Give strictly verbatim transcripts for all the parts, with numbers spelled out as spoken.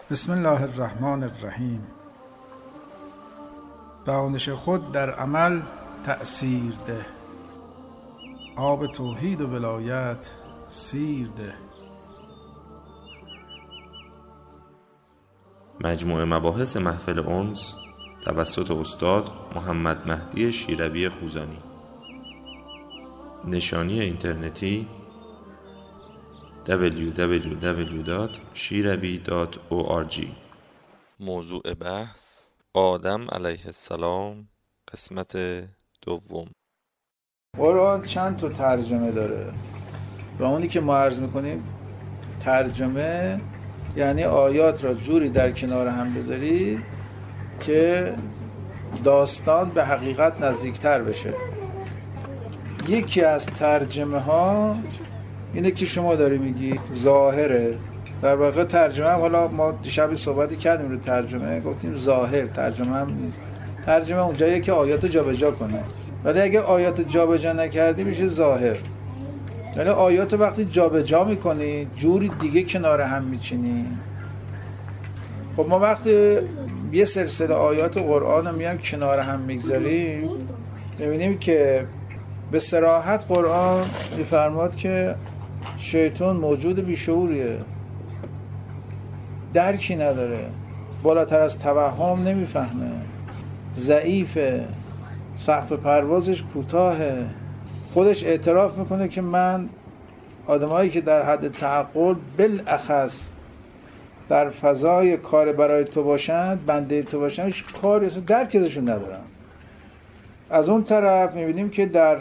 بسم الله الرحمن الرحیم. دانش خود در عمل تأثیر ده، آب توحید و ولایت سیر ده. مجموعه مباحث محفل انس توسط استاد محمد مهدی شیروی خوزانی. نشانی اینترنتی دبلیو دبلیو دبلیو دات شیروی دات او آر جی. موضوع بحث آدم علیه السلام، قسمت دوم. قرآن چند تا ترجمه داره و اونی که ما عرض میکنیم ترجمه یعنی آیات را جوری در کنار هم بذاری که داستان به حقیقت نزدیکتر بشه. یکی از ترجمه ها اینه که شما داری میگی ظاهره. در واقع ترجمه هم، حالا ما دیشب صحبتی کردیم رو ترجمه، گفتیم ظاهر ترجمه هم نیست. ترجمه اونجاییه که آیاتو جابجا کنه، ولی اگه آیاتو جابجا نکردی میشه ظاهر. یعنی آیاتو وقتی جابجا میکنی جوری دیگه کنار هم میچینی. خب ما وقتی یه سلسله آیات قرآن رو میام کنار هم میگذاریم میبینیم که به صراحت قرآن میفرماد که شیطان موجود بیشعوریه، درکی نداره، بالاتر از توهم نمیفهمه، ضعیفه، سقف پروازش کوتاهه. خودش اعتراف میکنه که من آدمایی که در حد تعقل بالاخص در فضای کار برای تو باشند، بنده تو باشند، هیچ کاری درک ازشون ندارم. از اون طرف میبینیم که در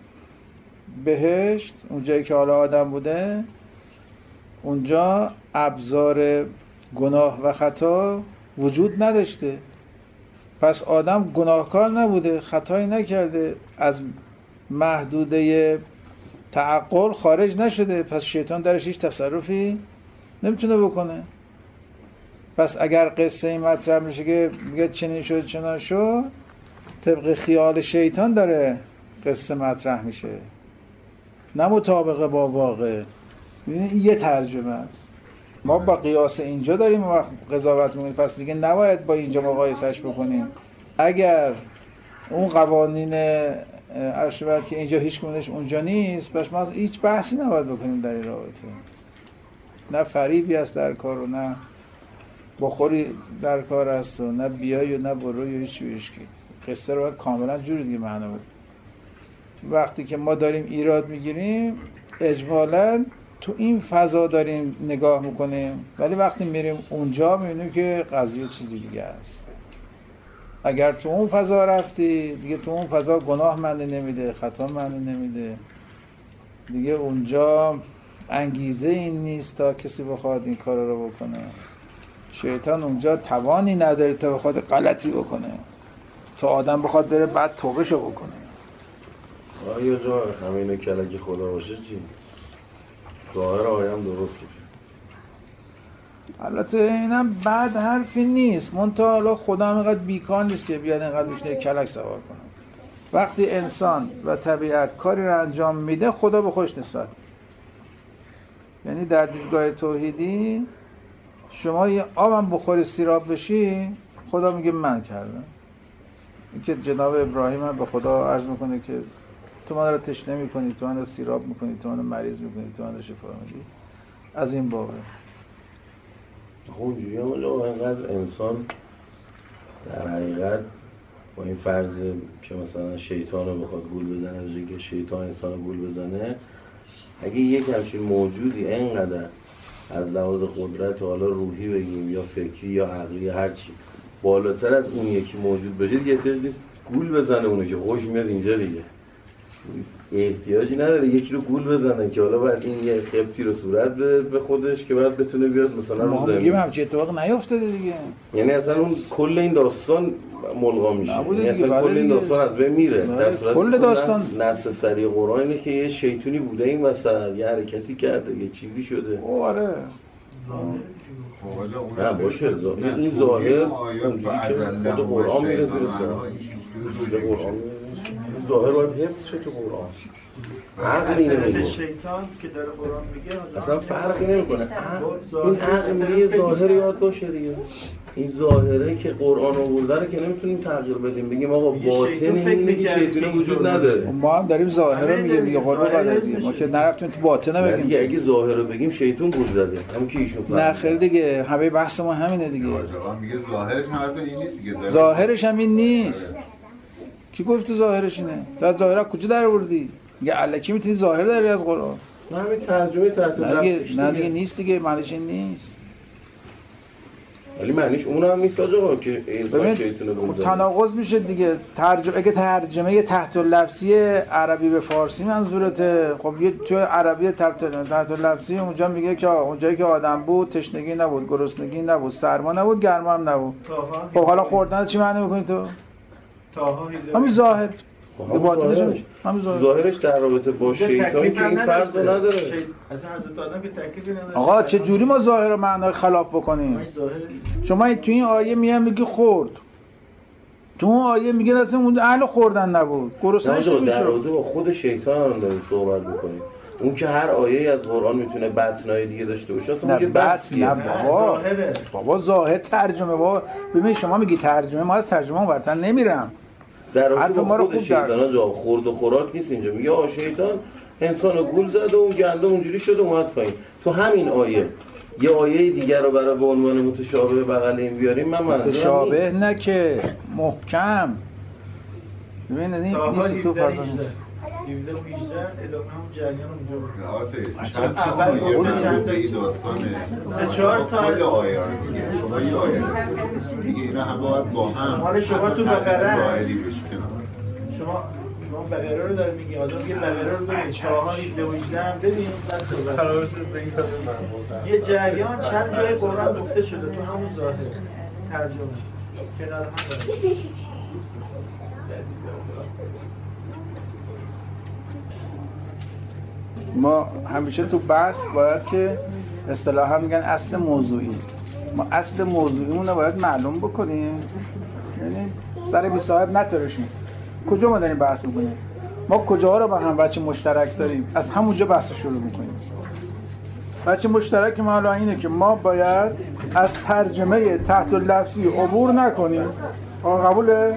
بهشت اونجایی که حالا آدم بوده، اونجا ابزار گناه و خطا وجود نداشته. پس آدم گناهکار نبوده، خطایی نکرده، از محدوده تعقل خارج نشده، پس شیطان درش هیچ تصرفی نمیتونه بکنه. پس اگر قصه این مطرح میشه که میگه چنین شد چنان شد، طبق خیال شیطان داره قصه مطرح میشه، نه مطابقه با واقع. این یه ترجمه است. ما با قیاس اینجا داریم وقت قضاوت میکنیم، پس دیگه نباید با اینجا مقایسش بکنیم. اگر اون قوانین ارشبت که اینجا هیچ کدومش اونجا نیست، پس ما هیچ بحثی نباید بکنیم در این رابطه. نه فریبی است در کار و نه بخوری در کار است و نه بیایی و نه بروی و هیچ ویشکی. قصه رو کاملا جوری دیگه معنا بود. وقتی که ما داریم ایراد میگیریم اجمالاً تو این فضا داریم نگاه میکنیم، ولی وقتی میریم اونجا میبینیم که قضیه چیزی دیگه است. اگر تو اون فضا رفتی دیگه، تو اون فضا گناه معنی نمیده، خطا معنی نمیده دیگه. اونجا انگیزه این نیست تا کسی بخواد این کار رو بکنه. شیطان اونجا توانی نداره تا بخواد غلطی بکنه، تا آدم بخواد بره بعد توبهشو بکنه. آیا جا همینه کلکی خدا باشه چی؟ ظاهر آیم درست باشه. البته اینم بد حرفی نیست، منتها حالا خدا هم اینقدر بیکار نیست که بیاد اینقدر بشنه کلک سوار کنه. وقتی انسان و طبیعت کاری رو انجام میده خدا به خودش نسبت. یعنی در دیدگاه توحیدی شما یه آبم بخوری سیراب بشی، خدا میگه من کردم. این که جناب ابراهیم هم به خدا عرض میکنه که تو من رو تشنه میکنی، تو من رو سیراب میکنی، تو من رو مریض میکنی، تو من رو شفا میدی، از این بابه. خب اونجوری هم آجا اینقدر انسان در حقیقت با این فرض که مثلا شیطان رو بخواد گول بزنه، بجایی که شیطان انسان رو گول بزنه، اگه یک همچین موجودی اینقدر از لحاظ قدرت حالا روحی بگیم یا فکری یا عقلی هرچی بالاتر از اون یکی موجود باشه، دیگه احتیاج نیست گول بزنه اونو که خوش میاد اینجا دیگه. احتیاجی نداره یکی رو گول بزنه که حالا باید این یه خبتی رو صورت بده به خودش که بعد بتونه بیاد مثلا رو زمین. ما میگیم همچین اتفاق نیفتاده دیگه. یعنی اصلا اون کل این داستان ملغا میشه، یعنی اصلا کل این داستان از بین میره. در صورتی کل داستان نص سری قرآن اینه که یه شیطونی بوده این وسط، یه حرکتی کرده، یه چیزی شده. آره نه باشه، این ظاهر اونجوری که خود قرآن میره زیر سر. اصل قرآن میره ظاهر باید حفظ شه تو قرآن. عقل اینو میگه. شیطان که در قرآن میگه اصلا فرقی نمیکنه. این عقل میگه ظاهر یاد باشه دیگه. این ظاهره که قرآن آورده رو که نمیتونیم تغییر بدیم، بگیم آقا باطن اینه که شیطان وجود نداره. ما هم داریم ظاهر رو میگیم دیگه، قربون قدر دیگه. ما که نرفتیم تو باطن بگیم دیگه. اگه ظاهر رو بگیم شیطان گول زده، همون که ایشون فهمید. نه خیر دیگه، همه بحث ما همینه دیگه. آقا میگه ظاهرش هم حتی این نیست دیگه. ظاهرش هم این نیست. کی گفت ظاهرش اینه؟ تو از ظاهر کجا در آوردی؟ میگه الکی میتونی ظاهر داری از قرآن. نه همین ترجمه تحت لفظش نه دیگه نیست دیگه، معنیش این نیست. ولی معنیش اون هم نیست آقا که انسان شیطونه بود. تناقض میشه دیگه. ترجمه اگه ترجمه تحت لفظی عربی به فارسی منظورته، خب یه تو عربی تحت تحت لفظی اونجا میگه که اونجایی که آدم بود تشنگی نبود، گرسنگی نبود، سرما نبود، گرما هم نبود. خب حالا خوردن چی معنی میکنی تو؟ همین ظاهر. ظاهرش ظاهرش در رابطه با شیطان که این فرض رو نداره. اصلا حضرت آدم که تکلیفی نداره. آقا چه جوری ما ظاهر و معنای خلاف بکنیم؟ شما تو این آیه میگن میگی خورد، تو اون آیه میگه اصلا اون اهل خوردن نبود، گرسنه‌اش نمیشه. در رابطه با خود شیطان هم داریم صحبت میکنیم. اون که هر آیه از قرآن میتونه بطنای دیگه داشته باشه، تو میگه بطن. نه بابا بابا ظاهر ترجمه. بابا ببین شما میگی ترجمه، ما از ترجمه اونورتر نمیرم. در رابطه با خود شیطان جا خورد و خوراک نیست اینجا. میگه آ شیطان انسانو گول زد و اون گنده اونجوری شده اومد پایین. تو همین آیه یه آیه دیگر رو برای به عنوان متشابه بغل این بیاریم. من منظورم متشابه نه که محکم. ببین این نیست تو فضا نیست. دیویده و هیجده ادامه همون جریان اونجا آسه چند چیز مایه مربوط به این داستانه. سه چهار تا کل آیه رو میگه. شما یه آیه میگه اینا هم باید با هم حالا شما تو بقره ظاهری بشه. شما شما بقره رو داری میگی، آدم یه بقره رو داری چهار دیویده و هیجده هم ببین یه جریان چند جای قرآن گفته شده تو همون ظاهر ترجمه کنار هم داره. ما همیشه تو بحث باید که اصطلاحا میگن اصل موضوعی، ما اصل موضوعیمون رو باید معلوم بکنیم. یعنی سر بی صاحب نترشیم. کجا ما داریم بحث میکنیم؟ ما کجاها رو با هم بچه مشترک داریم؟ از همونجا بحث شروع میکنیم. بچه مشترک ما الان اینه که ما باید از ترجمه تحت لفظی عبور نکنیم. آقا قبوله؟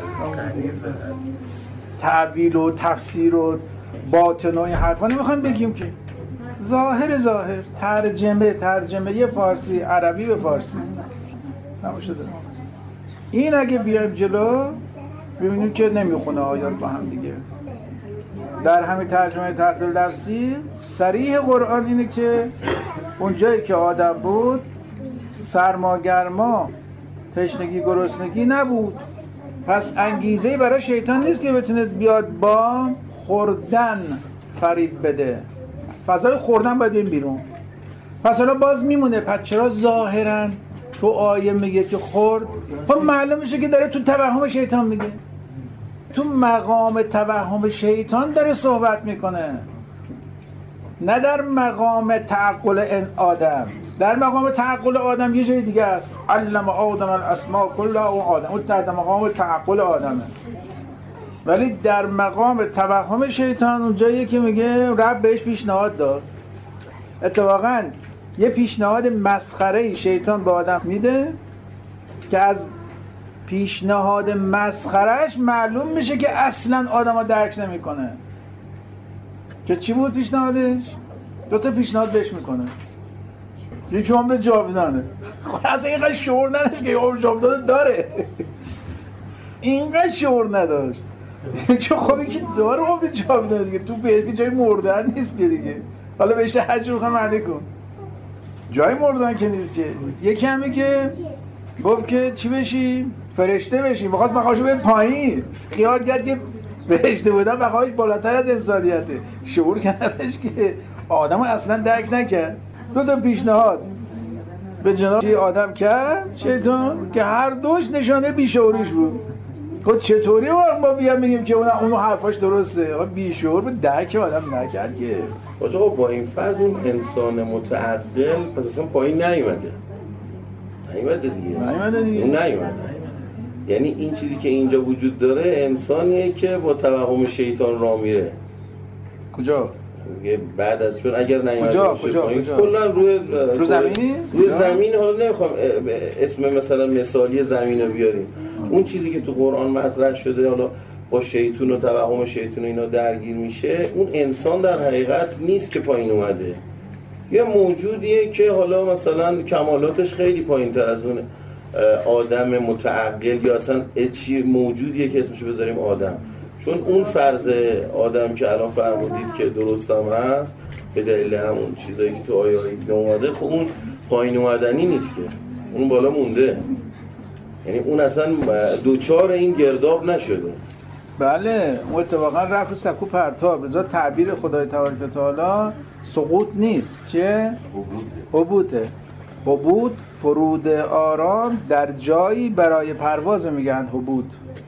تعبیل و تفسیر و باطن و این حرفا نمیخوام بگیم که ظاهر ظاهر ترجمه ترجمه فارسی عربی به فارسی نموشده. این اگه بیایم جلو ببینیم که نمیخونه آیات با هم دیگه. در همین ترجمه تحت لفظی صریح قرآن اینه که اونجایی که آدم بود سرما گرما تشنگی گرسنگی نبود. پس انگیزه‌ای برای شیطان نیست که بتونه بیاد با خوردن فرید بده. فضای خوردن باید بیم بیرون. پس حالا باز میمونه پس چرا ظاهرا تو آیه میگه که خورد؟ خب معلوم میشه که داره تو توهم شیطان میگه، تو مقام توهم شیطان داره صحبت میکنه، نه در مقام تعقل این آدم. در مقام تعقل آدم یه جای دیگه است. علم آدم الاسماء کلها و آدم اون در مقام تعقل آدمه، ولی در مقام توهم شیطان اونجاییه که میگه رب بهش پیشنهاد داد. اتفاقا یه پیشنهاد مسخره شیطان به آدم میده که از پیشنهاد مسخرهش معلوم میشه که اصلا آدم ها درک نمیکنه. که چی بود پیشنهادش؟ دو تا پیشنهاد بهش میکنه. یکی عمر جاودانه. خب اصلا اینقدر شعور نداشت که عمر جاودانه داره. اینقدر شعور نداشت که خب این که داره عمر جاودانه دیگه، تو بهش جای مردن نیست که دیگه. حالا بهش حج رو معنی کن، جای مردن که نیست که. یکی همی که گفت که چی بشی؟ فرشته بشی. میخواست مقامش بره پایین، خیال کرد که فرشته بودن مقامش بالاتر از انسانیته. شعور کردش که آدم اصلا درک نکرد. دو تا پیشنهاد به جناب آدم کرد شیطان که هر دوش نشانه بیشعوریش بود. خب چطوری ما بیام بگیم که اون اون حرفاش درسته؟ بیشعور بود، درک آدم نکرد که. آقا با این فرض اون انسان متعدل پس اصلا پایین نیومده. نیومده دیگه. نیومده دیگه. اون نیومده. یعنی این چیزی که اینجا وجود داره انسانیه که با توهم شیطان راه میره. کجا؟ میگه بعد از چون اگر نیامده باشه کجا پایین کجا کلا روی رو زمین روی زمین، حالا نمیخوام اسم مثلا مثالی زمین رو بیاریم، اون چیزی که تو قرآن مطرح شده حالا با شیطان و توهم شیطان و اینا درگیر میشه، اون انسان در حقیقت نیست که پایین اومده، یه موجودیه که حالا مثلا کمالاتش خیلی پایین تر از اون آدم متعقل یا اصلا چی موجودیه که اسمشو بذاریم آدم. چون اون فرض آدم که الان فرمودید که درست هم هست به دلیل همون چیزایی که تو آیه هایی اومده، خب اون پایین اومدنی نیست که، اون بالا مونده، یعنی اون اصلا دوچار این گرداب نشده. بله اون اتفاقا رفت رو سکو پرتاب. رضا تعبیر خدای تبارک و تعالی سقوط نیست، چه؟ حبوطه. حبوط فرود آرام در جایی برای پرواز میگن حبوط.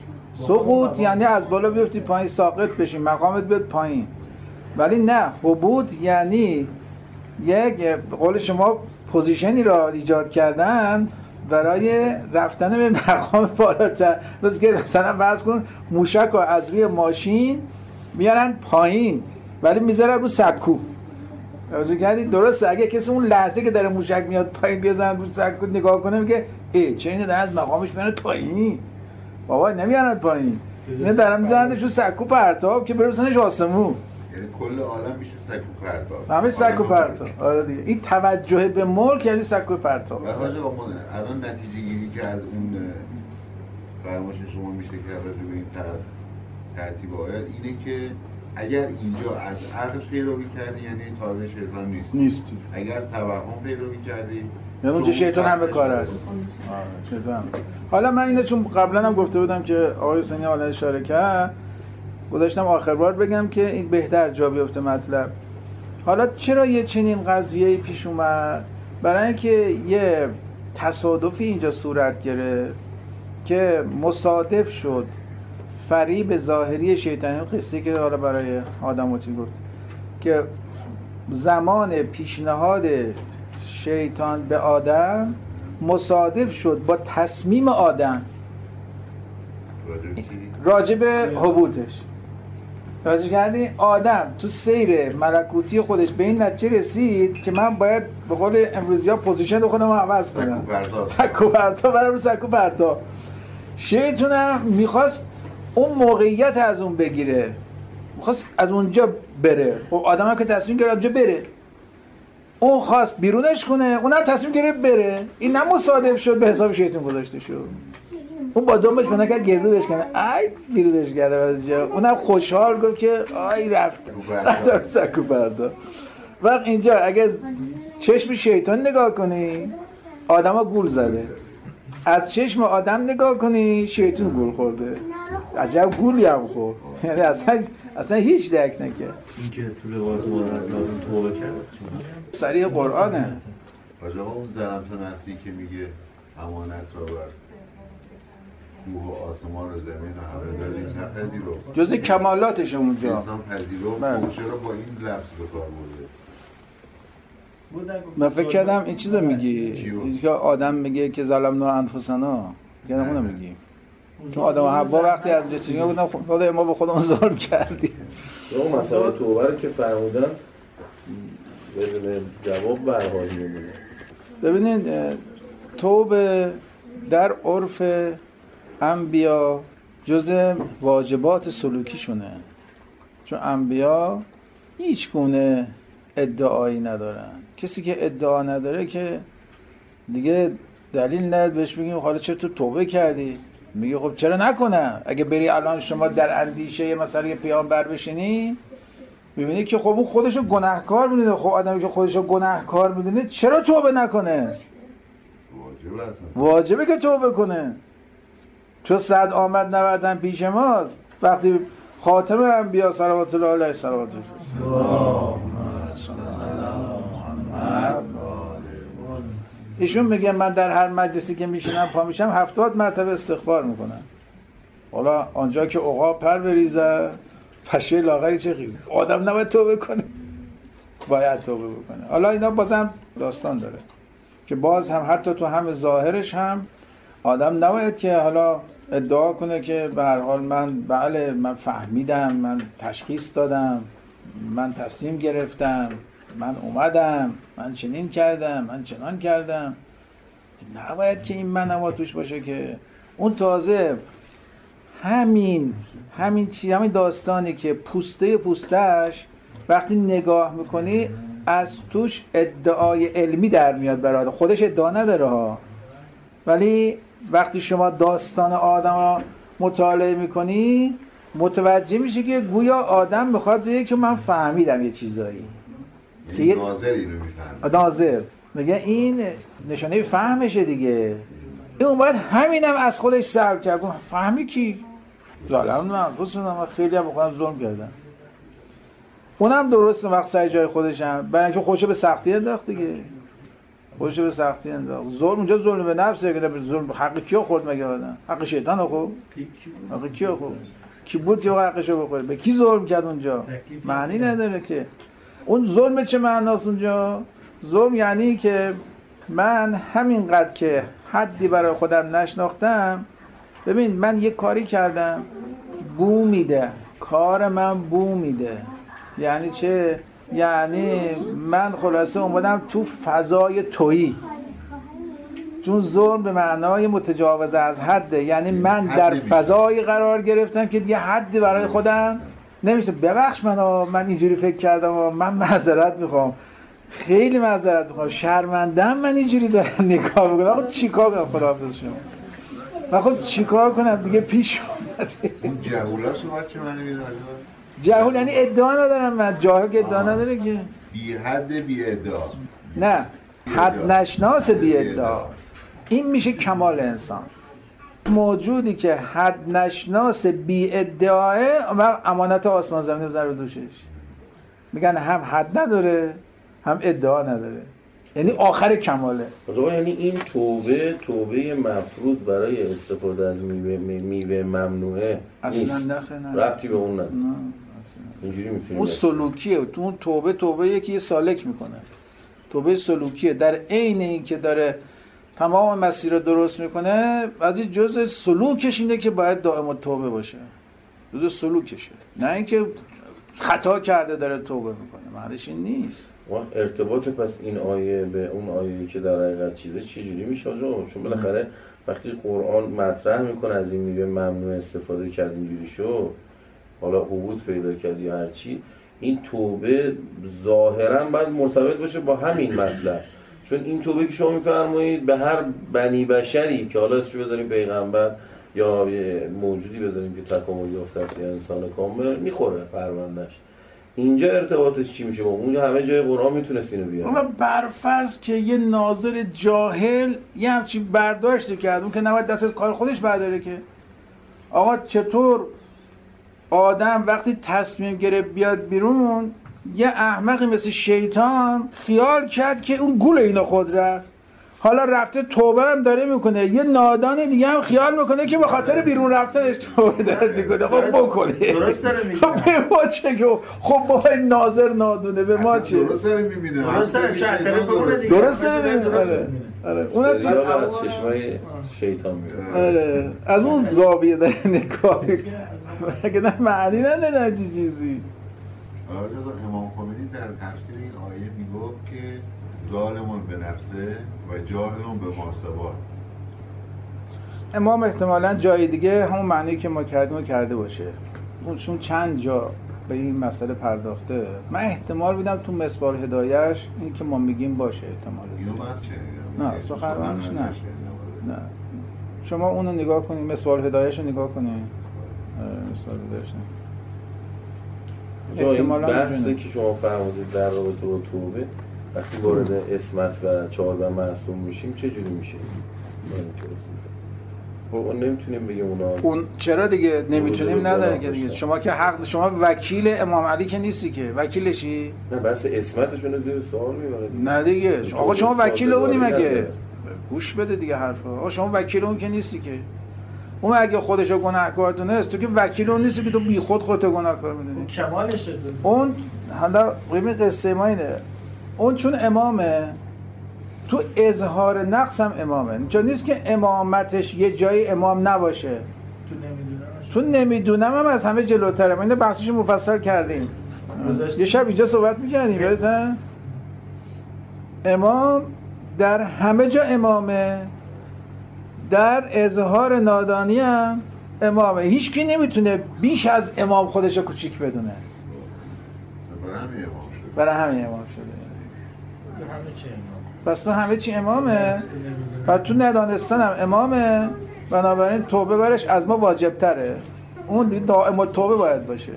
سقوط یعنی از بالا بیفتی پایین ساقط بشی، مقامت بیاد پایین. ولی نه، حبوط یعنی یک قول شما پوزیشنی را ایجاد کردن برای رفتن به مقام بالاتر. مثل که مثلا فرض کن موشک رو از روی ماشین میارن پایین ولی میذارن رو سکو. توجه کردید؟ درسته اگه کسی اون لحظه که داره موشک میاد پایین بزنن رو سکو نگاه کنه میگه ای چرا اینو دارن از مقامش میارن پایین؟ بابا نمیارن پایین، اینو دارن میزننش رو سکو پرتاب که برسنش آسمون. یعنی کل عالم میشه سکو پرتاب. همه سکو پرتاب. آره دیگه این توجه به ملک یعنی سکو پرتاب. و حاج آقا الان نتیجه گیری که از اون فرمایش شما میشه که راجع به این طرف ترتیب آیات اینه که اگر اینجا از عقل پیروی کردی یعنی تابع شیطان نیست. نیستی. اگر از توهم پیروی کردی یعنی اونجا شیطان هم به کار است. شیطان. حالا من اینو چون قبلا هم گفته بودم که آقای حسینی حالا اشاره کرد، گذاشتم آخر بار بگم که این بهتر جا بیفته مطلب. حالا چرا یه چنین قضیه‌ای پیش اومد؟ برای اینکه یه تصادفی اینجا صورت گرفت که مصادف شد فریب ظاهری شیطانی، قصه که حالا برای آدم چی گفت که زمان پیشنهاد شیطان به آدم مصادف شد با تصمیم آدم راجع به حبوطش. راجع کردی آدم تو سیر ملکوتی خودش به این نتیجه رسید که من باید به قول امروزی ها پوزیشن خودم رو عوض کنم، سکو پرتاب برم رو سکو پرتاب. شیطان هم میخواست اون موقعیت از اون بگیره، میخواست از اونجا بره. خب آدم هم که تصمیم گرفت اونجا بره، اون خواست بیرونش کنه، اون هم تصمیم گرفت بره. این نه مصادف شد به حساب شیطان گذاشته شد. اون با دنبش بنا کرد گردو بشکنه، ای بیرونش کرده از جا. اونم خوشحال گفت که آی رفت رفت سکو پرتاب. وقت اینجا اگه چشم شیطان نگاه کنی آدم ها گول زده، از چشم آدم نگاه کنی شیطان گول خورده. عجب گولی هم خورد، یعنی اصلا اصلا هیچ درک نکرد. این که تو روایت ما از لازم توبه کرد صریح قرآنه. آجا اون ظلمت نفسی که میگه امانت را بر کوه و آسمان و زمین و همه داریم نپذیرفت، جز کمالاتش اونجا انسان پذیرفت. خب چرا با این لفظ به کار برده؟ من فکر کردم این چیزو میگی که آدم میگه که ظلمنا انفسنا، کردم اونو میگی چون آدم و حوا وقتی از چیزی بودن خدا ما به خودمون ظلم کردیم. اون مسئله توبه رو که فرمودن بدون جواب برحال میمونه. ببینید توبه در عرف انبیا جزء واجبات سلوکیشونه، چون انبیا هیچ گونه ادعایی ندارن. کسی که ادعا نداره که دیگه دلیل نداره بهش بگیم حالا چرا تو توبه کردی؟ میگه خب چرا نکنم؟ اگه بری الان شما در اندیشه یه مثلا یه پیامبر بشینی میبینی که خب اون خودشو گناهکار میدونه. خب آدمی که خودشو گناهکار میدونه چرا توبه نکنه؟ واجبه که توبه کنه، چون صد آمد نوردن پیش ماست. وقتی خاتم انبیا صلوات الله علیه صلوات ایشون میگه من در هر مجلسی که میشینم پا میشم هفتاد مرتبه استغفار میکنم. حالا آنجا که عقاب پر بریزه پشه لاغری چه خیزه، آدم نباید توبه کنه؟ باید توبه بکنه. حالا اینا بازم داستان داره که باز هم حتی تو هم ظاهرش هم آدم نباید که حالا ادعا کنه که به هر حال من بله من فهمیدم، من تشخیص دادم، من تصمیم گرفتم، من اومدم، من چنین کردم، من چنان کردم. نباید که این من اما توش باشه که اون تازه همین همین چی همین داستانی که پوسته پوستش وقتی نگاه میکنی از توش ادعای علمی در میاد برای خودش ادعا نداره ها، ولی وقتی شما داستان آدم ها مطالعه میکنی متوجه میشه که گویا آدم میخواد بگه که من فهمیدم یه چیزایی که یه ناظر اینو میفهمه. ناظر میگه این نشانه فهمشه دیگه. این اون باید همینم از خودش سلب کرد. فهمی کی؟ ظالم من خودم خیلی هم بخونم ظلم کردم. اونم درسته وقت سر جای خودشم، برای اینکه خودشو به سختی انداخت دیگه. خودشو به سختی انداخت. ظلم اونجا ظلم به نفسه که به ظلم حق کیو خورد مگه آدم؟ حق شیطان خورد؟ حق کیو خورد؟ کی بود که حقشو بخوره؟ به کی ظلم کرد اونجا؟ معنی نداره که. اون ظلم چه معناست اونجا؟ ظلم یعنی که من همینقدر که حدی برای خودم نشناختم، ببین من یه کاری کردم بو میده، کار من بو میده. یعنی چه؟ یعنی من خلاصه اومدم تو فضای تویی، چون ظلم به معنای متجاوز از حده، یعنی من در فضایی قرار گرفتم که دیگه حدی برای خودم نمیشه. ببخش منو، من اینجوری فکر کردم و من معذرت میخوام، خیلی معذرت میخوام، شرمندم من اینجوری دارم نگاه میکنم. آخه چیکار کنم؟ خداحافظ شما. من خب چیکار کنم دیگه؟ پیش اومده. این جهولا شما چه معنی میده؟ جهول یعنی ادعا ندارم من. جاهل که ادعا نداره که. بی حد بی ادعا. نه، حد نشناس بی ادعا. این میشه کمال انسان. موجودی که حد نشناس بی ادعاه و امانت آسمان زمین رو زر دوشش. میگن هم حد نداره هم ادعا نداره، یعنی آخر کماله. آقا یعنی این توبه توبه مفروض برای استفاده از میوه میوه ممنوعه اصلا نیست. نخه نه ربطی به اون نداره. نه. اینجوری میتونیم اون سلوکیه. تو اون توبه توبه یکی سالک میکنه. توبه سلوکیه، در عین این که داره تمام مسیر رو درست میکنه، بعضی جزء سلوکش اینه که باید دائم توبه باشه. جزء سلوکشه، نه اینکه خطا کرده داره توبه میکنه. معنیش این نیست. وقت ارتباط پس این آیه به اون آیه‌ای که در حقیقت چیزه چه جوری میشه آقا؟ چون بالاخره وقتی قرآن مطرح میکنه از این میوه ممنوع استفاده کرد اینجوری شو، حالا حبوط پیدا کرد یا هر چی، این توبه ظاهرا باید مرتبط باشه با همین مطلب. چون این توبه که شما میفرمایید به هر بنی بشری که حالا اسمش بذاریم پیغمبر یا موجودی بذاریم که تکامل یافته است یا انسان کامل، میخوره پروندهش. اینجا ارتباطش چی میشه با اونجا؟ همه جای قرآن میتونست اینو بیاره. اما برفرض که یه ناظر جاهل یه همچین برداشتی کرد، اون که نباید دست از کار خودش برداره که. آقا چطور آدم وقتی تصمیم گرفت بیاد بیرون، یه احمقی مثل شیطان خیال کرد که اون گول اینا خود رفت، حالا رفته توبه هم داره میکنه. یه نادان دیگه هم خیال میکنه که به خاطر بیرون رفتنش توبه داره میکنه. خب بکنه. درست داره میگه. خب به ما چه که خب با این ناظر نادونه به ما چه؟ درست داره میبینه. درست داره میبینه. درست داره میبینه. آره. آره. اونم سریال از چشمای شیطان میره. آره. از اون زاویه داره نگاه میکنه. اگه نه معنی نداره چه چیزی. آره امام خمینی در تفسیر این آیه میگفت که ظالمون به نفسه و جاهلون به ماسبات. امام احتمالاً جای دیگه همون معنی که ما کردیم رو کرده باشه. اون چون چند جا به این مسئله پرداخته، من احتمال میدم تو مصباح هدایه‌اش این که ما میگیم باشه احتمال اینو زیاد. من شنیدم. نه سخنرانیش نه. نه. شما اونو نگاه کنید، مصباح هدایه‌اش رو نگاه کنید. مصباح هدایه‌اش این بحثی که شما فرمودید در رابطه با توبه، وقتی وارد اسمت و چهارده معصوم میشیم چه جوری میشه؟ ما نمیتونیم بگیم اونا اون چرا دیگه نمیتونیم نداره که دیگه. شما که حق، شما وکیل امام علی که نیستی که. وکیلشی؟ نه بس اسمتشون زیر سوال میبره. نه دیگه. آقا شما وکیل اونی مگه؟ گوش بده دیگه حرفا. آقا شما وکیل اون که نیستی که. اون اگه خودشو گناهکار دونست، تو که وکیل اون نیستی که تو بیخود خودت گناهکار میدونی. کمالشه. اون حالا قیمه قصه ما اینه، اون چون امامه تو اظهار نقص هم امامه. چون نیست که امامتش یه جایی امام نباشه. تو نمیدونم تو نمیدونم هم از همه جلوتره. اینو بحثش مفصل کردیم. یه شب اینجا صحبت می‌کردیم یادتونه؟ امام در همه جا امامه، در اظهار نادانی هم امامه. هیچ کی نمیتونه بیش از امام خودشو کوچیک بدونه. برای همین امام شده. همه چی امام. پس تو همه چی امامه و تو ندانستن هم امامه، بنابراین توبه برش از ما واجب تره. اون دائم توبه باید باشه.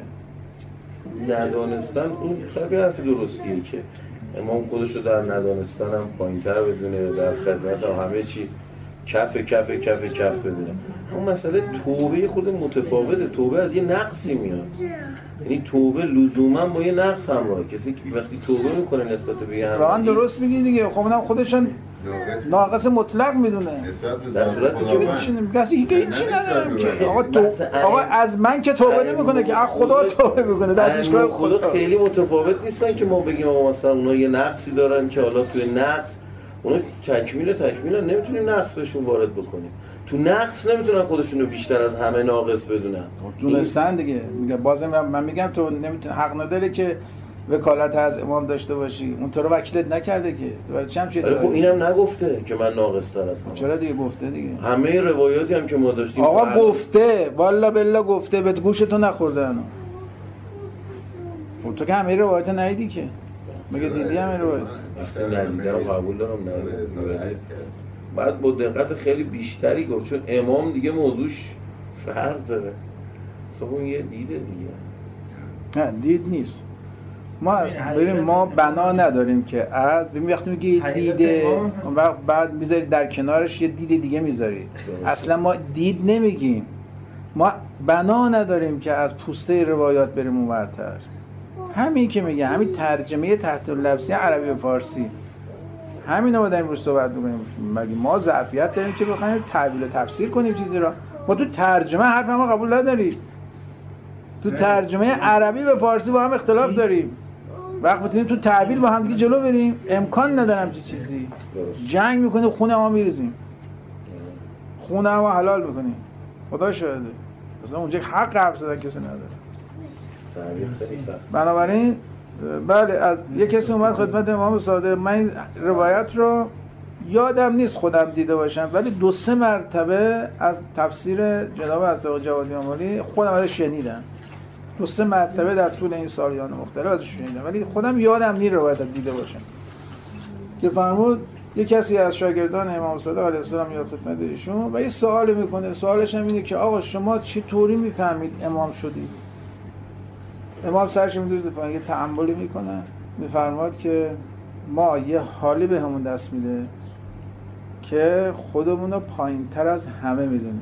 ندانستن اون خیلی حرف درستیه که امام خودشو در ندانستن هم پایین‌تر بدونه، در خدمت هم همه چی کف کف کف کف بدونه. اون مسئله توبه خود متفاوته. توبه از یه نقصی میاد، یعنی توبه لزوما با یه نقص همراهه. کسی که وقتی توبه میکنه نسبت به یه واقعا درست میگی دیگه. خب اونم خودشون ناقص مطلق میدونه. در صورتی که کسی که هیچی ندارم که آقا تو آقا از من که توبه نمیکنه که از خدا توبه میکنه. در پیشگاه خدا خیلی متفاوت نیستن که ما بگیم آقا مثلا اونا یه نقصی دارن که حالا توی نقص اونا تکمیل تکمیل نمیتونیم نقص بهشون وارد بکنیم. تو نقص نمیتونن خودشونو بیشتر از همه ناقص بدونن. دونستن دیگه. میگه بازم من میگم تو نمیتونی، حق نداره که وکالت از امام داشته باشی. اون تو رو وکیلت نکرده که. تو برای چم چه؟ خب اینم نگفته که من ناقص تر از همه. چرا دیگه گفته دیگه. همه روایاتی هم که ما داشتیم آقا بر... گفته والله بالله گفته. به گوشتو نخورده انا. خب تو که همه روایت ندیدی که. مگه دیدی همه روایت؟ ندیدم، قبول دارم ندیدم. بعد با دقت خیلی بیشتری گفت چون امام دیگه موضوعش فرق داره. تو اون یه دیده دیگه. نه دید نیست. ما ببین ما بنا نداریم که عد ببین وقتی میگی دیده اون وقت بعد میذاری در کنارش یه دید دیگه میذاری. اصلا ما دید نمیگیم. ما بنا نداریم که از پوسته روایات بریم اونورتر. همین که میگه همین ترجمه تحت اللفظی عربی و فارسی همین رو باید امروز صحبت بکنیم. مگه ما ظرفیت داریم که بخوایم تعبیل و تفسیر کنیم چیزی را؟ ما تو ترجمه حرف ما قبول نداریم. تو ترجمه عربی به فارسی با هم اختلاف داریم. وقت بتونیم تو تعبیل با هم دیگه جلو بریم امکان ندارم چه چیزی. جنگ میکنیم خونه ما میریزیم. خونه ما حلال میکنیم. خدا شاهده. اصلا اونجا حق حرف زدن کسی نداره. بنابراین بله از یک کسی اومد خدمت امام صادق. من روایت رو یادم نیست خودم دیده باشم ولی دو سه مرتبه از تفسیر جناب حضرت جوادی آملی خودم ازش شنیدم. دو سه مرتبه در طول این سالیان مختلف ازش شنیدم ولی خودم یادم نیست روایت دیده باشم. که فرمود یک کسی از شاگردان امام صادق علیه السلام میاد خدمت ایشون و یه سوالی میکنه. سوالش هم اینه که آقا شما چطوری میفهمید امام شدید؟ امام سرش میدوزه پایین، یه تأملی میکنه، میفرماد که ما یه حالی به همون دست میده که خودمون رو پایین تر از همه میدونیم.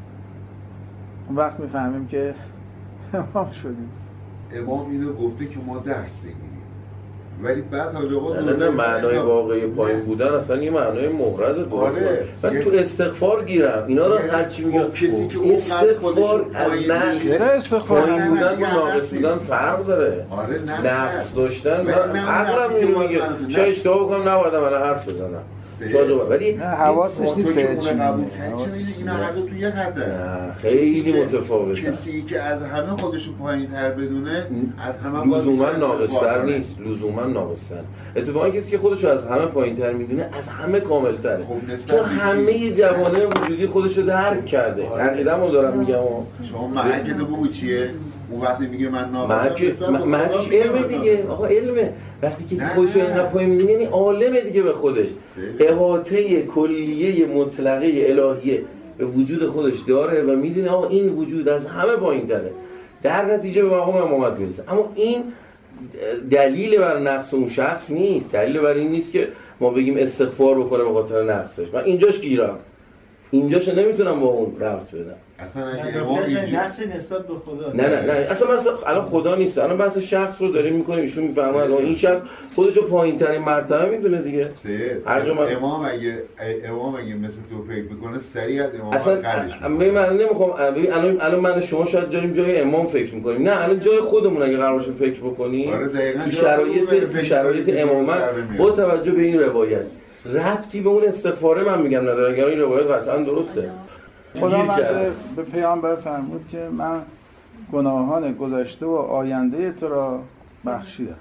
اون وقت میفهمیم که امام شدیم. امام اینو گفته که ما درس بگیریم ولی بعد حاج آقا نه نه معنای واقعی پایین بودن اصلا یه معنای محرز بود. آره من تو استغفار گیرم اینا رو هر چی میگم کسی که اون قد خودشو پایین چرا استغفار پایین بودن با ناقص بودن فرق داره. آره نه نقص داشتن من عقلم اینو میگه چه اشتباه بکنم نباید من حرف بزنم جاجا ولی نه حواسش نیست. چه قبول کنی اینا حق تو یه قدر خیلی متفاوته. کسی که از همه خودشو پایین‌تر بدونه از همه لزوما ناقص‌تر نیست. لزوما ناقص‌تر. اتفاقا کسی که خودشو از همه پایین‌تر میدونه از همه کامل‌تره. چون همه جوانب وجودی خودشو درک کرده. عقیده‌مو دارم میگم. شما محک تو بگو چیه؟ اون وقتی میگه من ناقصم محکش علم دیگه. آقا علمه. وقتی کسی خودشو اینقدر پایین می‌بینه یعنی عالمه دیگه به خودش. احاطه کلیه مطلقه الهیه به وجود خودش داره و میدونه آقا این وجود از همه پایین‌تره. در نتیجه به مقام امامت میرسه. اما این دلیل بر نقص اون شخص نیست. دلیل بر این نیست که ما بگیم استغفار بکنه به خاطر نقصش. من اینجاش گیرم. اینجاشو نمیتونم با اون ربط بدم. اصلا اگه امام اینجوری نقصی نسبت به خدا. نه نه نه اصلا بحث الان خدا نیست. الان بحث شخص رو داریم میکنیم. ایشون میفهمه این شخص خودشو پایین‌ترین مرتبه میدونه دیگه. هر جا من... امام اگه امام اگه مثل تو فکر بکنه سریع از امام اصلا قلش میگه من نمیخوام الان الان من شما شاید داریم جای امام فکر میکنیم. نه الان جای خودمون اگه قرار باشه فکر بکنیم. آره تو شرایط تو شرایط امامت با توجه به این روایت ربطی به اون استغفاره من میگم نداره. اگر این روایت قطعا درسته خدا گیر من کرد. به, به پیامبر فرمود که من گناهان گذشته و آینده تو را بخشیدم.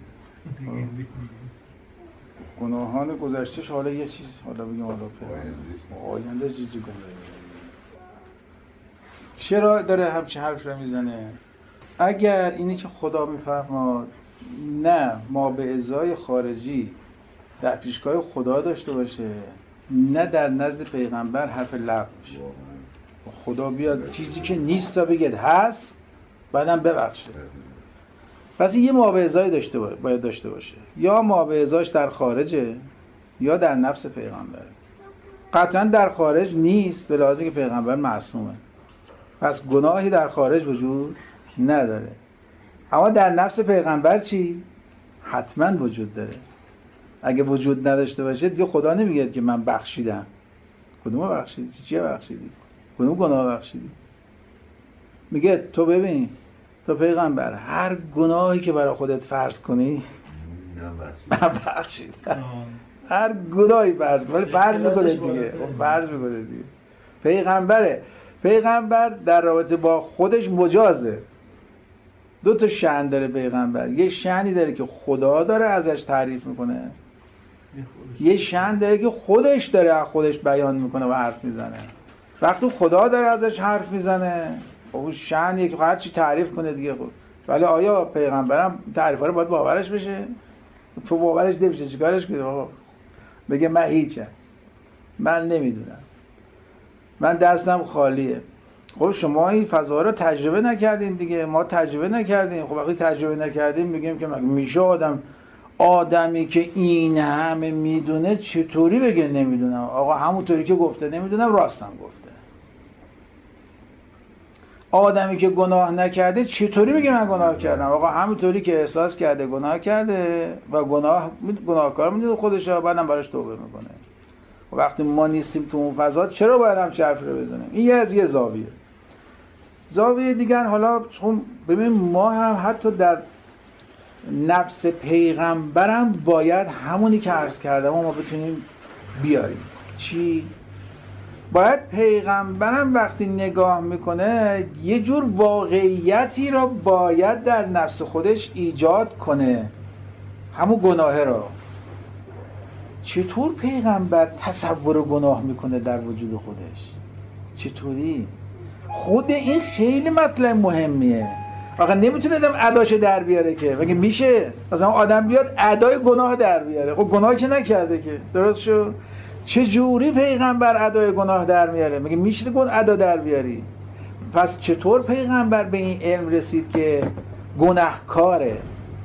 گناهان گذشتهش حالا یه چیز، حالا بگیم حالا پیامبر آینده چیزی گناه. چرا داره همچین حرف رو میزنه؟ اگر اینی که خدا میفرماد نه ما به ازای خارجی در پیشگاه خدا داشته باشه، نه در نزد پیغمبر حرف لغو میشه. خدا بیاد چیزی که نیست تا بگید هست، بعدم ببخشه. پس یه ما به ازای داشته باید داشته باشه، یا ما به ازاش در خارجه یا در نفس پیغمبر. قطعا در خارج نیست به لحاظی که پیغمبر معصومه، پس گناهی در خارج وجود نداره. اما در نفس پیغمبر چی؟ حتما وجود داره. اگه وجود نداشته باشه دیگه خدا نمیگه که من بخشیدم. کدوم بخشیدی؟ چیه بخشیدی؟ کدوم گناه بخشیدی؟ میگه تو ببین، تو پیغمبر هر گناهی که برای خودت فرض کنی من بخشیدم. هر گناهی فرض کنی، ولی فرض میکنه دیگه، فرض میکنه دیگه. پیغمبره. پیغمبر در رابطه با خودش مجازه. دو تا شأن داره پیغمبر. یه شأنی داره که خدا داره ازش تعریف میکنه، یه شأن داره که خودش داره از خودش بیان میکنه و حرف میزنه. وقتی خدا داره ازش حرف میزنه، اون شأنیه که هر چی تعریف کنه دیگه خود. ولی آیا پیغمبرم تعریفا رو باید باورش بشه؟ تو باورش نمیشه چیکارش کنی؟ آقا بگه من هیچم، من نمیدونم، من دستم خالیه. خب شما این فضا رو تجربه نکردین دیگه، ما تجربه نکردیم. خب وقتی تجربه نکردیم میگیم که میشه آدم آدمی که این همه میدونه چطوری بگه نمیدونم؟ آقا همونطوری که گفته نمیدونم راستم گفته. آدمی که گناه نکرده چطوری میگه من گناه کردم؟ آقا همونطوری که احساس کرده گناه کرده و گناه گناهکار میدونه خودشه، بعدم براش توبه میکنه. وقتی ما نیستیم تو اون فضا چرا باید هم حرف رو بزنیم؟ این یه از یه زاویه. زاویه دیگر، حالا چون ببین ما هم حتی در نفس پیغمبرم باید همونی که عرض کردم ما بتونیم بیاریم. چی؟ باید پیغمبرم وقتی نگاه میکنه یه جور واقعیتی را باید در نفس خودش ایجاد کنه، همون گناه را. چطور پیغمبر تصور گناه میکنه در وجود خودش؟ چطوری؟ خود این خیلی مطلب مهمیه. آقا نمیتونه آدم اداشو در بیاره که، مگه میشه مثلا آدم بیاد ادای گناه در بیاره؟ خب گناه که نکرده که، درست شو؟ چه جوری پیغمبر ادای گناه در میاره؟ مگه میشه گناه ادا در بیاری؟ پس چطور پیغمبر به این علم رسید که گناهکاره؟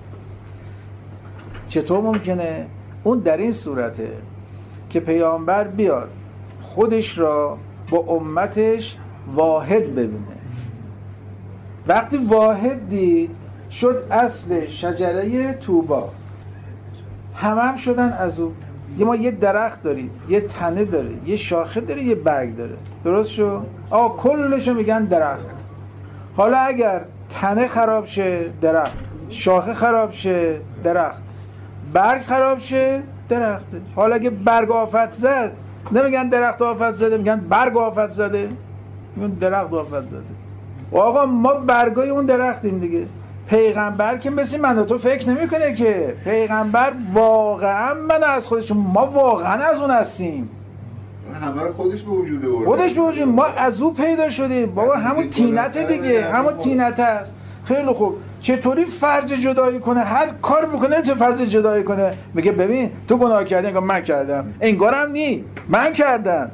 چطور ممکنه؟ اون در این صورته که پیامبر بیاد خودش را با امتش واحد ببینه. وقتی واحد دید شد اصل شجره طوبا، همه هم شدن از او. یه ما یه درخت داریم، یه تنه داره، یه شاخه داره، یه برگ داره، درست شو؟ آقا کلشو میگن درخت. حالا اگر تنه خراب شه درخت، شاخه خراب شه درخت، برگ خراب شه درخته. حالا اگه برگ آفت زد نمیگن درخت آفت زده، میگن برگ آفت زده، میگن درخت آفت زده. و آقا ما برگای اون درختیم دیگه. پیغمبر که مثل من و تو فکر نمیکنه که، پیغمبر واقعا من از خودشون، ما واقعا از اون هستیم. همه خودش به وجود آورده، خودش به وجود، ما از او پیدا شدیم. بابا همون تینته دیگه، همون تینته است. خیلی خوب، چطوری فرض جدایی کنه؟ هر کار میکنه چه فرض جدایی کنه؟ میگه ببین تو گناه کردی، انگار من کردم. انگارم نی، من کردم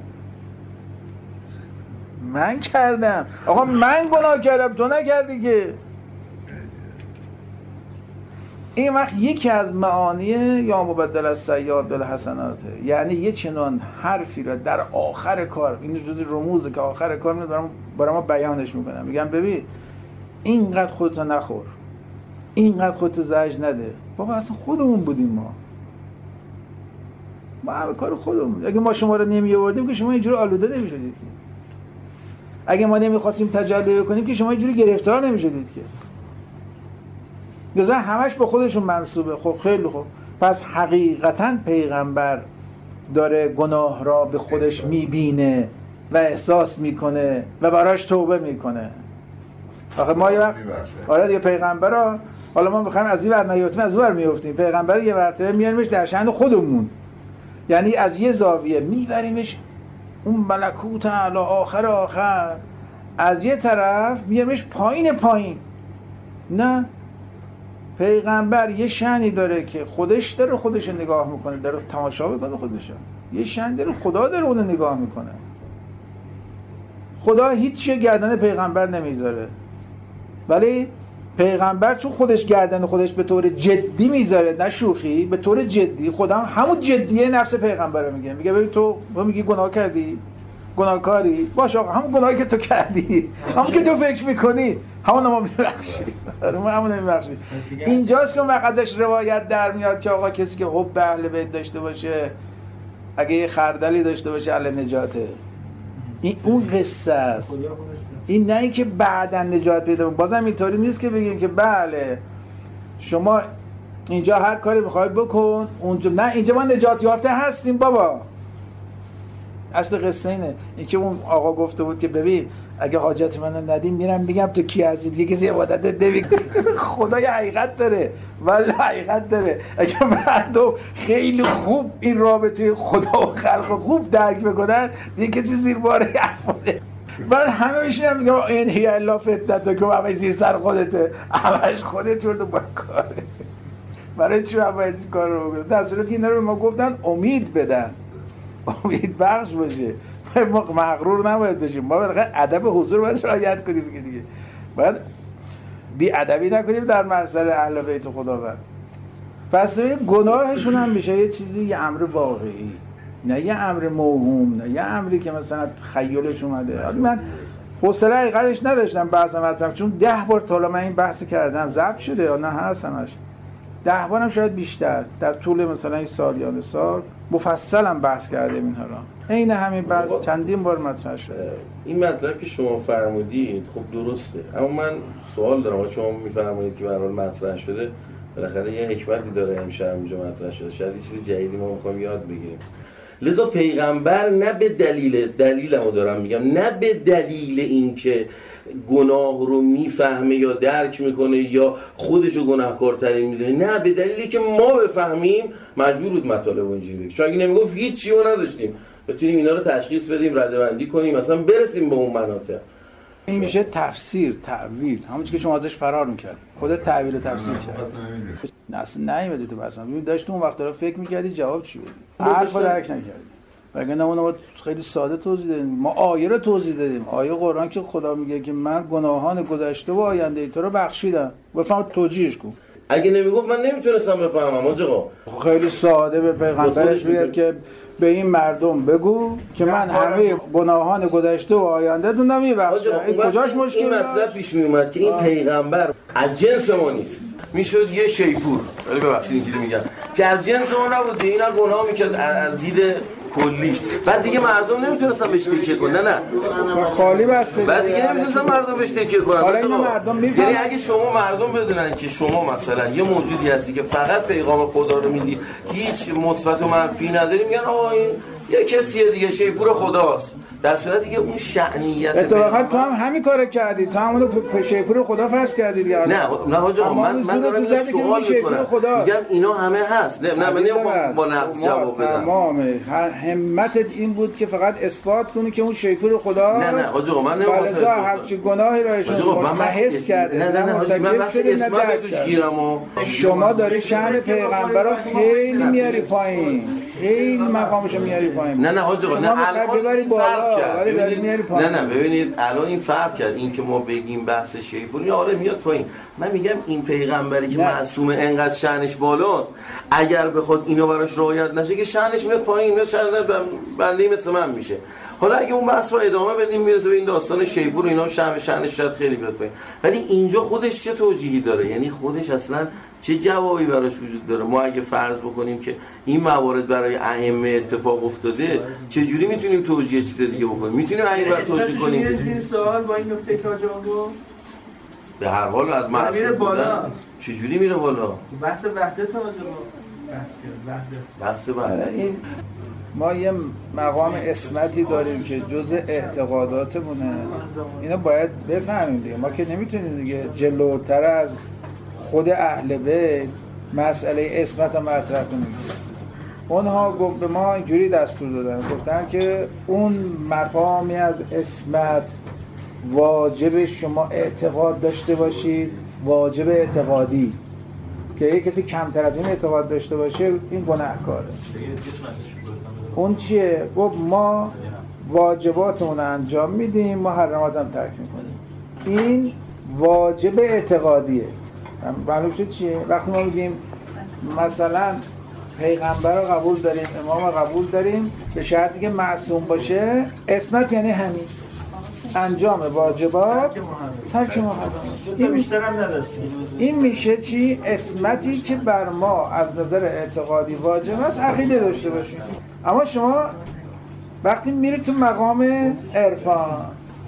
من کردم آقا من گناه کردم، تو نکردی که. این وقت یکی از معانی یا مبدل از سیئات بالحسناته، یعنی یه چنان حرفی را در آخر کار، این جزء رموزه که آخر کار میاد برای ما بیانش میکنم. میگم ببین اینقدر خودتو نخور، اینقدر خودتو زجر نده. بابا اصلا خودمون بودیم، ما ما همه کار خودمون. اگه ما شما رو نمی آوردیم که شما اینجوری آلوده نمیشدید. اگه ما نمیخواستیم تجلی بکنیم که شما اینجوری گرفتار نمیشدید که. گذار همش به خودشون منسوبه. خب خیلی خوب، پس حقیقتا پیغمبر داره گناه را به خودش میبینه و احساس میکنه و براش توبه میکنه. آخه ما یه وقت آره دیگه پیغمبرا، حالا ما میخوایم از این ور نیفتیم از اون ور میفتیم، پیغمبر یه مرتبه میاریمش در شأن خودمون، یعنی از یه زاویه میبریمش اون ملکوت اعلی آخر آخر، از یه طرف میاریمش پایین پایین. نه، پیغمبر یه شأنی داره که خودش داره خودش نگاه میکنه، داره تماشا میکنه خودشو، یه شأن داره خدا داره اون نگاه میکنه. خدا هیچ چیه گردن پیغمبر نمیذاره، ولی پیغمبر چون خودش گردن خودش به طور جدی میذاره، نه شوخی، به طور جدی، خدا همون جدیه نفس پیغمبر میگه، میگه ببین تو میگی گناه کردی، گناهکاری، باشه آقا همون گناهی که تو کردی، همون که تو فکر میکنی، همون ما میبخشی، همون میبخشی. اینجاست که اون وقت ازش روایت در میاد که آقا کسی که حب اهل بیت داشته باشه، اگه یه خردلی داشته باشه اهل نجاته. این اون قصه است، این نه اینکه بعداً نجات پیدا کنه. بازم اینطوری نیست که بگیم که بله شما اینجا هر کاری میخوای بکن اونجا، نه اینجا ما نجات یافته هستیم بابا. اصل قصه اینه، اینکه اون آقا گفته بود که ببین اگه حاجت منو ندیم میرم میگم تو کی هستی دیگه کسی عبادت نمیکنه. خدا یه حقیقت داره، ولی حقیقت داره. اگه مردم خیلی خوب این رابطه خدا و خلق خوب درک بکنن دیگه کسی زیر بار حرفه. من همه میشنم میگم این هی الا فتنه که همه زیر سر خودته، همش خودت رو با کاره، برای چی باید این کار رو بکنه؟ در صورتی که اینا رو به ما گفتن امید بدن، امید بخش باشه، ما مغرور نباید بشیم، ما بالاخره ادب حضور باید رعایت کنیم دیگه، باید بی ادبی نکنیم در محضر اهل بیت خداوند. پس گناهشون هم میشه یه چیزی، یه امر واقعی، نه یه امر موهوم، نه یه امری که مثلا خیالش اومده. حالا من حوصله حقیقتش نداشتم بحثم هستم، چون ده بار تا من این بحث کردم، ضبط شده یا نه هست همش، ده بارم شاید بیشتر در طول مثلا این سالیان سال مفصلم بحث کردیم اینها را. عین همین بحث چندین بار مطرح شده. این مطلب که شما فرمودید خب درسته، اما من سوال دارم. شما میفرمایید که به هر حال مطرح شده، بالاخره یه حکمتی داره امشب اینجا مطرح شده، شاید یه چیز جدیدی ما میخوایم یاد بگیریم. لذا پیغمبر نه به دلیل دلیلمو دارم میگم، نه به دلیل اینکه گناه رو میفهمه یا درک میکنه یا خودشو گناهکارترین میدونه، نه به دلیلی که ما بفهمیم مجبور بود مطالب اینجوری بگه. چون اگه نمیگفت هیچ چیزی رو نداشتیم بتونیم اینا رو تشخیص بدیم، رده‌بندی کنیم، مثلا برسیم به اون مناطق. این میشه تفسیر، تعویل، همون چیزی که شما ازش فرار میکرد، خودت تعویل و تفسیر کرد. نه اصلا نمیدونی تو بحثم، ببین داشت اون وقت رو فکر میکردی جواب چی بدی، حرفو درک نکردی. وگرنه اون خیلی ساده توضیح دادیم، ما آیه رو توضیح دادیم، آیه قرآن که خدا میگه که من گناهان گذشته و آینده تو رو بخشیدم، بفهم توجیهش کن. اگه نمیگفت من نمیتونستم بفهمم آقا. خیلی ساده به پیغمبرش میگه که به این مردم بگو که من همه گناهان گذشته و آینده تون میبخشم. این کجاش مشکل این مطلب پیش می اومد که این پیغمبر از جنس ما نیست، میشد یه شیپور، ولی ببخشید اینجوری میگم که از جنس ما نبود، اینا گناه میکرد از دید کلیش، بعد دیگه مردم نمیتونستن بهش تکیه کنن. نه نه خالی بسته، بعد دیگه نمیتونستن مردم بهش تکیه کنن. حالا اینا مردم میفهمن، یعنی اگه شما مردم بدونن که شما مثلا یه موجودی هستی که فقط پیغام خدا رو میدی، هیچ مثبت و منفی نداری، میگن آقا این یه کسیه دیگه، شیپور خداست، در صورتی که اون شأنیت اتفاقا تو هم همین کارو کردی، تو همونو شیپور خدا فرض کردی دیگه. نه نه آقا من من دارم سوال میکنم، میگم اینا همه هست. نه نه من نمیخوام با نقد جواب بدم. تمام همتت این بود که فقط اثبات کنی که اون شیپور خداست. نه نه آقا من نمیخوام بلزا همچین گناهی رایشون محض کرده. نه نه نه من بس اسمت توش گیرم و شما داری شأن پیغمبر رو خیلی میاری پایین، خیلی مقامشو میاری پایین. نه نه آقا نه الان این فرق کرد، ولی داری میاری پایین. نه نه ببینید الان این فرق کرد، این که ما بگیم بحث شیپوری آره میاد پایین. من میگم این پیغمبری که معصومه انقدر شأنش بالاست، اگر بخواد اینو براش رعایت نشه که شأنش میاد پایین، میاد شأن بنده مثل من میشه. حالا اگه اون بحث رو ادامه بدیم میرسه به این داستان شیپور اینا، شأن شأنش شاید خیلی بیاد پایین، ولی اینجا خودش چه توجیهی داره؟ یعنی خودش اصلا چه جوابی براش وجود داره؟ ما اگه فرض بکنیم که این موارد برای ائمه اتفاق افتاده، چه جوری میتونیم توجیه چیز دیگه بکنیم؟ میتونیم این بر توجیه کنیم که این سوال با این نکته که آجا گفت به هر حال از معصوم میره بالا. چه جوری میره بالا؟ بحث وحدت آجا بحث کرد، وحدت بحث وحدت. این ما یه مقام اسمتی داریم که جزء اعتقاداتمونه، اینو باید بفهمیم دیگه. ما که نمیتونیم دیگه جلوتر از خود اهل بیت مسئله اسمت رو مطرح کنیم. اونها گفت به ما اینجوری دستور دادن، گفتن که اون مقامی از اسمت واجب شما اعتقاد داشته باشید، واجب اعتقادی، که یک کسی کمتر از این اعتقاد داشته باشه این گناهکاره. اون چیه؟ گفت ما واجباتمون رو انجام میدیم، محرمات هم ترک میکنیم. این واجب اعتقادیه. معلوم شد چیه؟ وقتی ما میگیم مثلا پیغمبر رو قبول داریم، امام رو قبول داریم، به شرطی که معصوم باشه، اسمت یعنی همین انجام واجبات، ترک محرمات. این, این میشه چی؟ اسمتی که بر ما از نظر اعتقادی واجب است عقیده داشته باشیم. اما شما وقتی میری تو مقام عرفان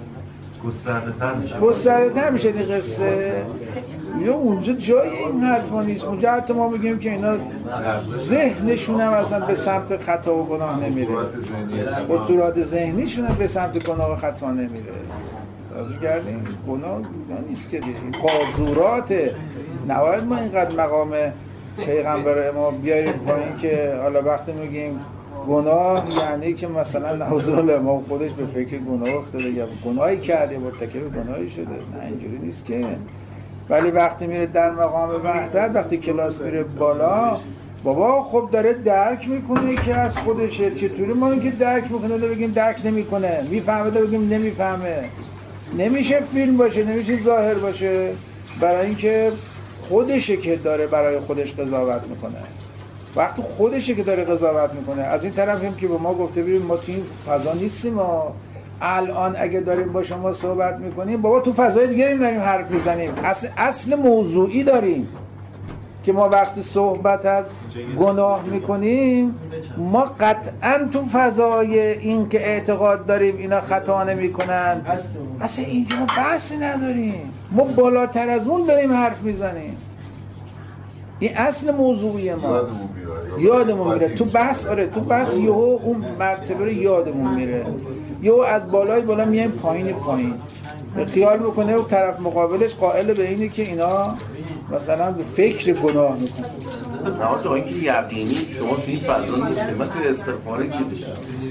گسترده‌تر میشه این قصه، یا اونجا جای این حرفا نیست. اونجا حتی ما میگیم که اینا ذهنشون هم اصلا به سمت خطا و گناه نمیره، خطورات ذهنیشون هم به سمت گناه و خطا نمیره. توجه کردین؟ گناه نیست که دیگه قاذورات. نباید ما اینقدر مقام پیغمبر امام بیاریم پایین که حالا وقتی میگیم گناه یعنی که مثلا نعوذ بالله امام خودش به فکر گناه افتاده یا گناهی کرده، مرتکب گناهی شده. نه اینجوری نیست که. ولی وقتی میره در مقام وحدت، وقتی کلاس میره بالا، بابا خب داره درک میکنه که از خودشه. چطوری ما این که درک میکنه داره بگیم درک نمیکنه، میفهمه داره بگیم نمیفهمه؟ نمیشه فیلم باشه، نمیشه ظاهر باشه، برای اینکه خودشه که داره برای خودش قضاوت میکنه. وقتی خودشه که داره قضاوت میکنه، از این طرف هم که به ما گفته ببین ما تو این فضا نیستیم، ما الان اگه داریم با شما صحبت میکنیم بابا تو فضای دیگه داریم حرف میزنیم، اصل, اصل موضوعی داریم که ما وقتی صحبت از گناه میکنیم ما قطعا تو فضای این که اعتقاد داریم اینا خطا نمیکنن، اصلا اینجا ما بحثی نداریم، ما بالاتر از اون داریم حرف میزنیم. این اصل موضوعی ماست. یادمون میره تو بحث، آره تو بحث یهو اون مرتبه رو یادمون میره، یهو از بالای بالا میایم پایین پایین. خیال میکنه و طرف مقابلش قائل به اینه که اینا مثلا به فکر گناه میکنه. نه آقا این که یقینی شما تو این فضا نیستید، من تو استخباره گیرشم.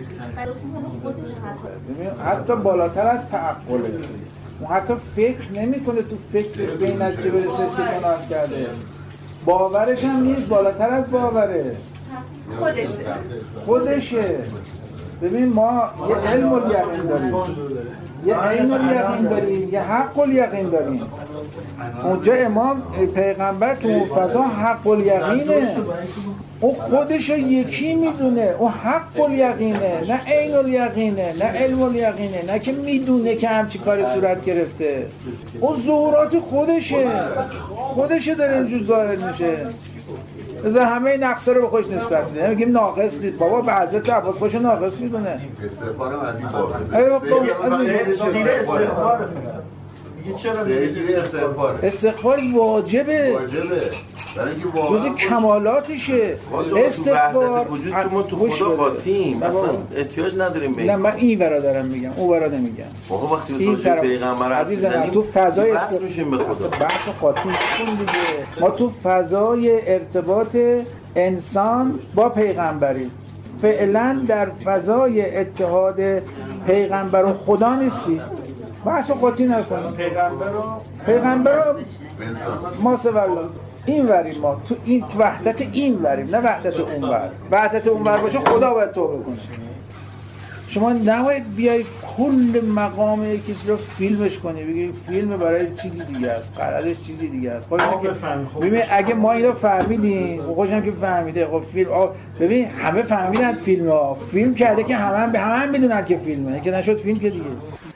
حتی بالاتر از تعقله، اون حتی فکر نمیکنه تو فکرش به این نتیجه برسه که گناه کرده. باورش هم نیست، بالاتر از باوره، خودشه خودشه ببین ما یه علم الیقین داریم، یه عین الیقین داریم، یه حق الیقین داریم. اونجا امام پیغمبر تو اون فضا حق الیقینه، او خودش رو یکی میدونه، او حق الیقینه، نه عین الیقینه، نه علم الیقینه، نه که میدونه که همچی کار صورت گرفته. او ظهورات خودشه، خودشه داره اینجور ظاهر میشه. بذار همه نقصا رو به خودش نسبت میده، میگیم ناقص نیست، بابا به حضرت عباس خودش ناقص میدونه. استغفارم از این باب. استغفار استغفار واجبه، جزء کمالاتشه. استغفار وجود ما تو خدا قاطعیم، اصلا احتیاج نداریم به این. نه من این ورا دارم میگم، اون ورا نمیگم. آقا وقتی این طرف پیغمبر عزیزم تو فضای استغفار میشیم به خدا، بحث قاطی کن دیگه. ما تو فضای ارتباط انسان با پیغمبری، فعلا در فضای اتحاد پیغمبر و خدا نیستی. بحث قاطی نکنیم. پیغمبر رو پیغمبر رو ما سوالله این وریم، ما تو این تو وحدت این وریم، نه وحدت اون ور. وحدت اون ور باشه خدا باید توبه کنه. شما نباید بیای کل مقام کسی رو فیلمش کنی، بگی فیلم برای چیزی دیگه است، قرارش چیزی دیگه است. خب ببین اگه ما اینو فهمیدیم، خوشم که فهمیده، خب فیلم ببین همه فهمیدن فیلمو، فیلم کرده که همه هم به همه هم بدونن که فیلمه، که نشد فیلم که دیگه.